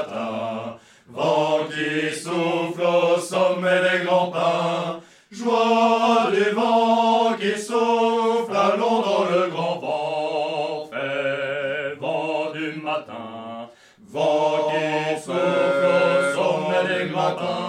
matin. Vent qui souffle au sommet des grands pins, joie du vent qui souffle, allons dans le grand vent fait, vent du matin. Vent qui souffle au sommet des grands pins,